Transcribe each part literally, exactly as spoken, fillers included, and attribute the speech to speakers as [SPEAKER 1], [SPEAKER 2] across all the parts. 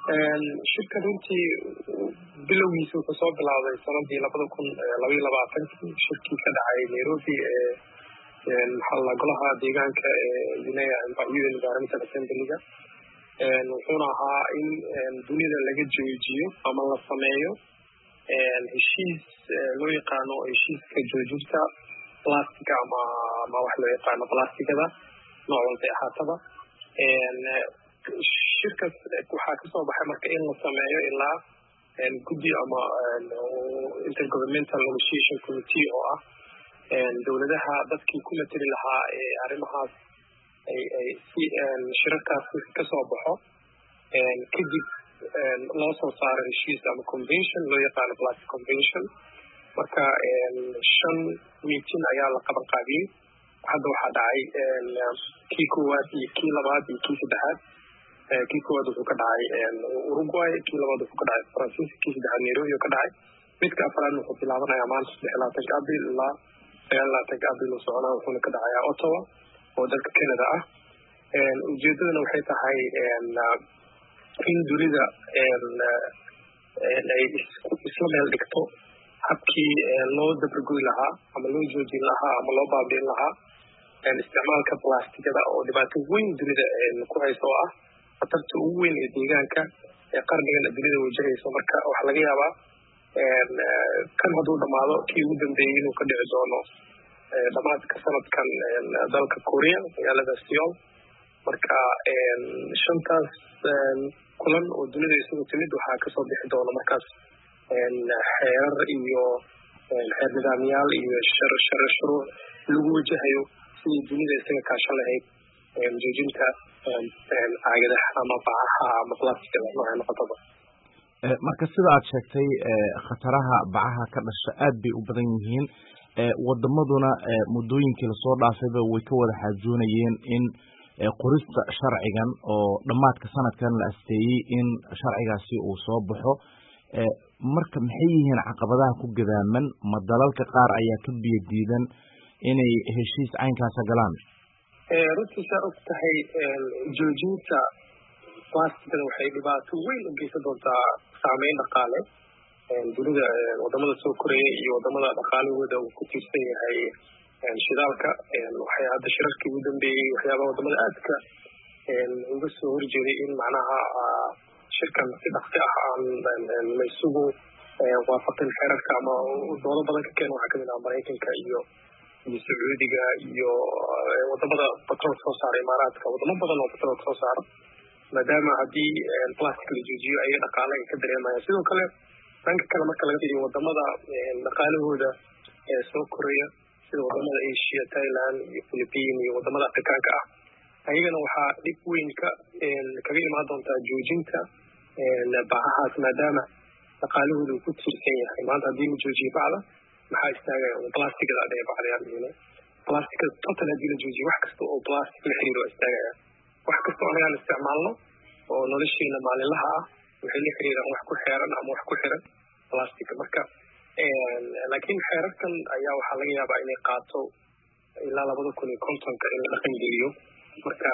[SPEAKER 1] shirka runtii bilowgiisa wuxuu soo bilaabay sanadii labada kun labaiyo labaatankii shirkii ka dhacay Nairobi ee maxalla golaha deegaanka ee Unea Environmental Assembly-ga wuxuuna ahaa in dunida laga joojiyo ama la sameeyo heshiis loo yaqaano heshiiska joojinta plastica ama ama wax loo yaqaano plasticada nooc walba ahaataba shirkaas waxaa ka soo baxay marka in la sameeyo ilaa guddi ama intergovernmental negotiation committee oo ah dowladaha dadkii ku matali lahaa ee arrimahaas ay ay si shirarkaas ka soo baxo kadib loo soo saaro heshiis ama convention loo yaqaano plastic convention marka shan meeting ayaa la qaban qaadiyey hadda waxaa dhacay kii koowaad iyo kii labaad iyo kii saddexaad kii koowaad wuxuu ka dhacay Uruguay kii labaad wuxuu ka dhacay Faransiiska kii saddexaad Nairobi ka dhacay midka afraad wuxuu bilaabanayaa maanta saddex iyo labaatanka Abriil ilaa sagaal iyo labaatanka Abriil soconaa wuxuuna ka dhacayaa Ottawa oo dalka Canada ah ujeedadana waxay tahay in dunida ay isla meel dhigto habkii loo dabargoy lahaa ama loo joojin lahaa ama loo baabi'in lahaa isticmaalka plasticada oo dhibaato weyn dunida ku hayso oo ah khatarta ugu weyn ee deegaanka ee qarnigan dunida wajahayso marka waxaa laga yaabaa kan hadduu dhammaado kii ugu dambeeyey inuu ka dhici doono dhamaadka sanadkan dalka Korea magaalada Seoul marka shantaas kulan oo dunida isugu timid waxaa kasoo bixi doona markaas xeerar iyo xeer nidaamyaal iyo shar shuruuc lagu wajahayo sidii dunida isaga kaashan lahayd joojinta caagadaha ama bacaha ama plasticada nooca noqotaba
[SPEAKER 2] marka sida aad sheegtay khataraha bacaha ka dhasha aad bay u badan yihiin wadamaduna muddooyinkii lasoo dhaafayba way ka wada xaajoonayeen in qorista sharcigan oo dhammaadka sanadkan la asteeyey in sharcigaasi uu soo baxo marka maxay yihiin caqabadaha ku gadaaman ma dalalka qaar ayaa ka biyo diidan inay heshiis caynkaasa galaan
[SPEAKER 1] runtii saa og tahay joojinta plasticada waxay dhibaato weyn u geysan doontaa saameyn dhaqaale dunida wadamada soo koraya iyo wadamada dhaqaalahooda uu ku tiirsan yahay shidaalka waxay hadda shirarkii ugu dambeeyey waxyaabaha wadamada aadka uga soo horjeeday in macnaha shirkan si dhaqsi ah aan la isugu waafaqin xeerarka ama doodo badan ka keena waxaa kamid ah Maraykanka iyo iyo Sacuudiga iyo wadamada batrool soo saara Imaaraadka wadamo badan oo batrool soo saara maadaama haddii plastic la joojiyo ay dhaqaale ay ka dareemayaan sidoo kale dhanka kale marka laga fiiriyo wadamada dhaqaalahooda ee soo koraya sida wadamada Asia Thailand iyo Philippines iyo wadamada Afrikaanka ah ayagana waxaa dhib weyn ka kaga imaan doontaa joojinta bacahaas maadaama dhaqaalahooda ku tiirsan yahay maanta haddii la joojiyo bacda maxaa istaagaya plasticada adee bacdayaan plasticada total haddii la joojiyo wax kasta oo plastic la xiriiro waa istaagaya wax kasta oo anagaan isticmaalno oo nolosheena maalinlaha ah waxay la xiriiraan wax ku xeeran ama wax ku xiran plastic marka laakiin xeerarkan ayaa waxaa laga yaabaa inay qaato ilaa labada kun iyo kontonka in la dhaqan geliyo marka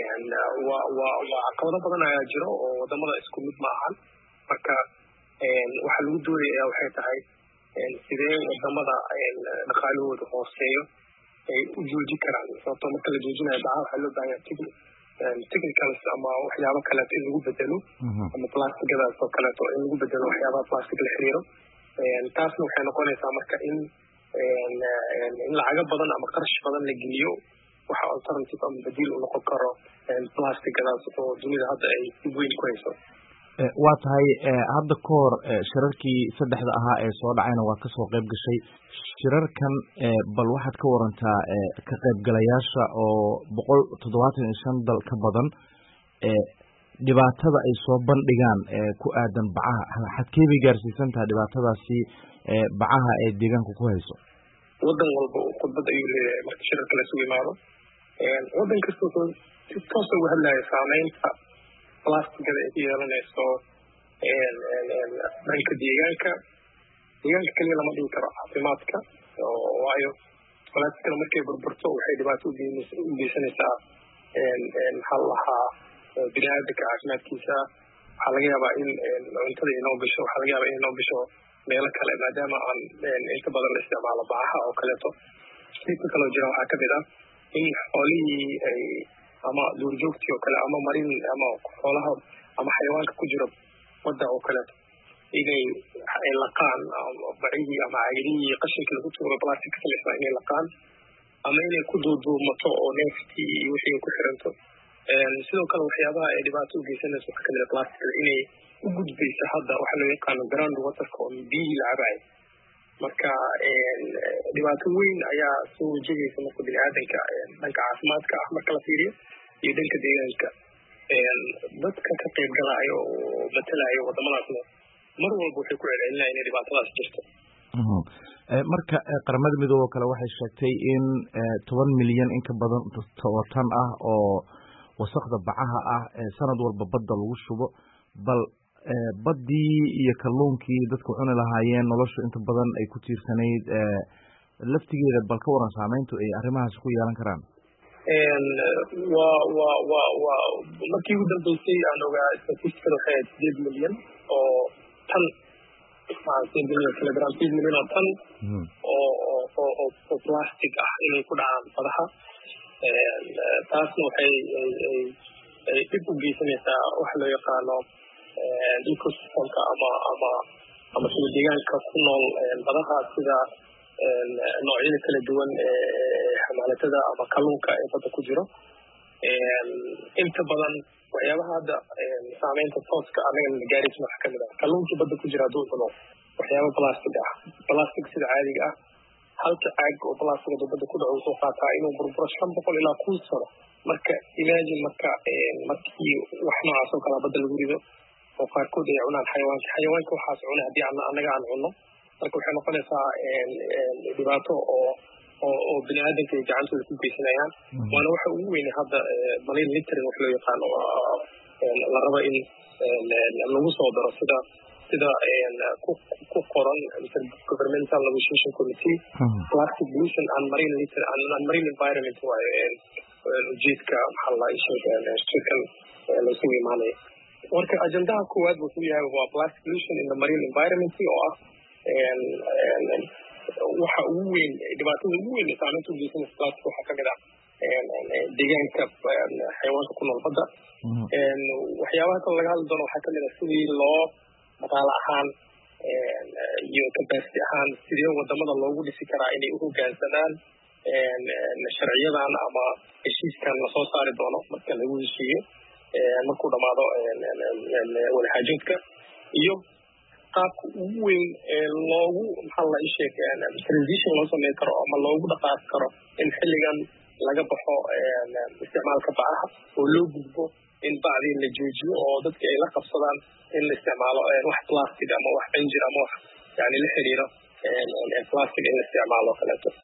[SPEAKER 1] waa waa waa caqabado badan ayaa jiro oo wadamada isku mid ma ahan marka waxaa lagu doonaya waxay tahay sidee wadamada dhaqaalahooda hooseeyo ay u jooji karaan sababtoo marka la joojinayo bacaha waxaa loo baahan yahay technicals ama waxyaabo kaleeto in lagu bedelo ama plasticadaas oo kaleeto in lagu bedelo waxyaabaha plastic la xiriiro taasna waxay noqonaysaa marka in in lacago badan ama qarash badan la geliyo waxa alternative ama badiil u noqon karo plasticadaas oo dunida hadda ay dib weyn ku hayso
[SPEAKER 2] waa tahay hadda ka hor shirarkii saddexda ahaa ee soo dhacayna waa kasoo qayb gashay shirarkan bal waxaad ka warantaa ka qaybgalayaasha oo boqol toddobaatan iyo shan dal ka badan dhibaatada ay soo bandhigaan ku aadan bacaha xadkee bay gaarsiisan tahay dhibaatadaasi bacaha ee deegaanka ku hayso
[SPEAKER 1] wadan walba khudbad ayuu leeyahay marka shirarka la isugu imaado wadan kasta wuxuu si toos uga hadlaya saameynta plasticada ay ku yeelanayso dhanka deegaanka deegaanka keliya lama dhigi karo caafimaadka waayo plasticada markay burburto waxay dhibaato u geysanaysaa maxaa la lahaa biniaadamka caafimaadkiisa waxaa laga yaabaa in cuntada inoo gasho waxaa laga yaabaa in inoo gasho meelo kale maadaama aan inta badan la isticmaalo bacaha oo kaleeto. midka kaloo jira waxaa kamid ah in xoolihii ay ama duurjoogtii oo kale ama marin ama xoolaha ama xayawaanka ku jira badda oo kaleeto inay ay laqaan bacihii ama caagidihii qashinkii lagu tuuro plastic ka samaysan inay laqaan ama inay ku duuduumato oo neeftii iyo wixii ku xiranto. sidoo kale waxyaabaha ay dhibaato u geysanayso waxaa kamid ah plasticda inay u gudbaysa hadda waxaa loo yaqaano ground waterka oo biyihii la cabayo. marka dhibaato weyn ayaa soo wajahaysa marka biniaadanka dhanka caafimaadka ah marka la fiiriyo iyo dhanka deegaanka. dadka ka qayb galaayo oo matalayo wadamadaasna mar walba waxay ku celcelinayaan inay dhibaatadaas jirto.
[SPEAKER 2] marka qaramada midoobe oo kale waxay sheegtay in toban milyan in ka badan oo tan ah oo wasaqda bacaha ah sanad walba badda lagu shubo. bal baddii iyo kalluunkii dadku cuni lahaayeen noloshu inta badan ay ku tiirsanayd laftigeeda bal ka waran saameyntu ay arrimahaas ku yeelan karaan.
[SPEAKER 1] wa wa wa wa markii ugu dambeysay aan ogaa statisticada waxay ahayd sideed milyan oo tan sideed milyan kilogram sideed milyan oo tan oo oo oo plastic ah inay ku dhacaan badaha. taasna waxay ay dib u geysanaysaa waxa loo yaqaano ecosystemka ama ama ama sida deegaanka ku nool badaha sida noocyada kala duwan ee xamaalatada ama kalluunka ee badda ku jiro. inta badan waxyaabaha hadda saameynta tooska anaga gaaraysa waxaa kamid ah kalluunkii badda ku jira hadduu cuno waxyaaba plastic ah plastic sida caadiga ah halka caag oo plastic hadduu badda ku dhaco wuxuu qaataa inuu burburo shan boqol ilaa kun sano. marka imagine marka markii wax noocaas oo kalaa badda lagu rido oo qaarkood ay cunaan xayawaanka xayawaanka waxaas cuna haddii anaga aan cunno marka waxay noqonaysaa dhibaato oo oo oo biniaadanka ay gacantooda ku geysanayaan. waana waxa ugu weyne hadda marine littering wax loo yaqaano la rabo in lagu soo daro sida sida ku qoran governmental negotiation committee plastic pollution and marine litter and marine environment waayo ujeedka maxaa la sheegay shirkan laysugu imaanayo. marka ajendaha koowaad wuxuu yahay waa plastic pollution in the marine environment oo ah waxa ugu weyn dhibaatada ugu weyn saameynta u geysanaysa plastic waxaa kamid ah deegaanka xayawaanka ku nool badda. waxyaabaha kale laga hadli doono waxaa kamid ah sidii loo dhaqaale ahaan iyo capacity ahaan sidee wadamada loogu dhisi karaa inay u hoggaansanaan sharciyadan ama heshiiskan lasoo saari doono marka lagu heshiiyo markuu dhamaado wadaxaajoodka iyo qaabka ugu weyn ee loogu maxaa la sheeg transition loo sameyn karo ama loogu dhaqaaqi karo in xilligan laga baxo isticmaalka bacaha oo loo gudbo in bacdii la joojiyo oo dadka ay la qabsadaan in la isticmaalo wax plastic ama wax injir ama wax yani la xiriiro plastic in la isticmaalo kaleeto.